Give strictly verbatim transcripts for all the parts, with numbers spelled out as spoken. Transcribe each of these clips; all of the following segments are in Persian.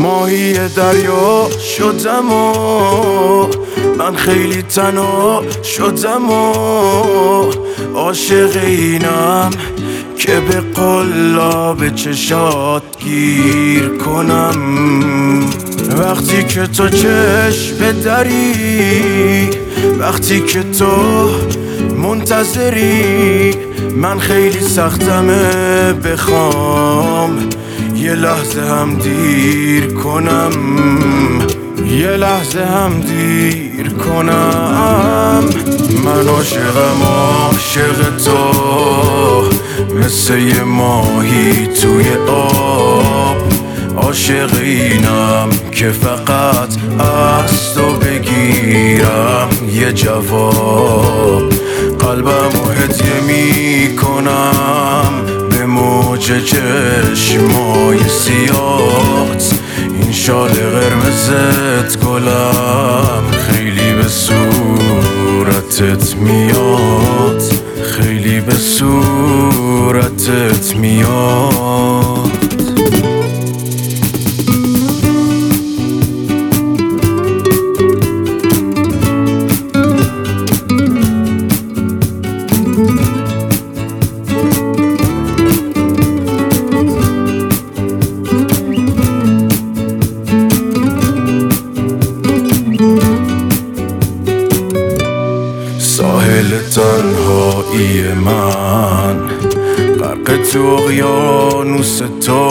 ماهی دریا شدم و من خیلی تنها شدم و عاشق اینم که به قلاب چشات گیر کنم. وقتی که تو چشم دری، وقتی که تو منتظری، من خیلی سختمه بخوام یه لحظه هم دیر کنم، یه لحظه هم دیر کنم. من عاشقم عاشق تو، مثل یه ماهی توی آب. عاشق اینم که فقط از تو بگیرم یه جواب. قلبمو هدیه می کنم به موج چشمای سیاهت. این شال قرمزت گلم خیلی به صورتت میاد، خیلی به صورتت میاد. ساحل تنهایی من، غرق تو اقیانوس تو،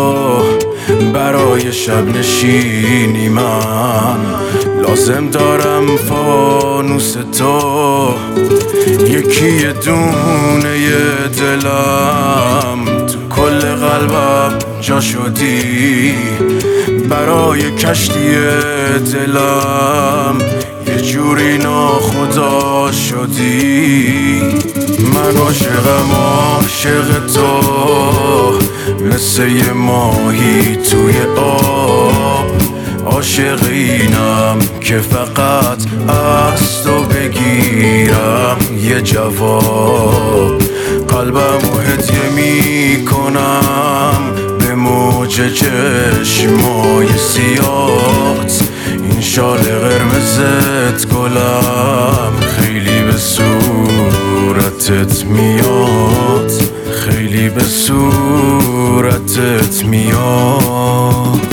برای شب نشینی من لازم دارم فانوس تو. یکی یه دونه ی دلم تو کل قلبم جا شدی، برای کشتی دلم یه جوری ناخدا شدی. من عاشقم عاشق تو، مثل یه ماهی توی آب. عاشق اینم که فقط از تو بگیرم یه جواب. قلبمو هدیه می کنم به موج چشمای سیاهت. این شال قرمزت گلم خیلی به صورتت میاد، خیلی به صورتت میاد.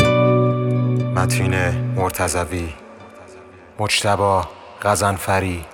متین مرتضوی، مجتبی غضنفری.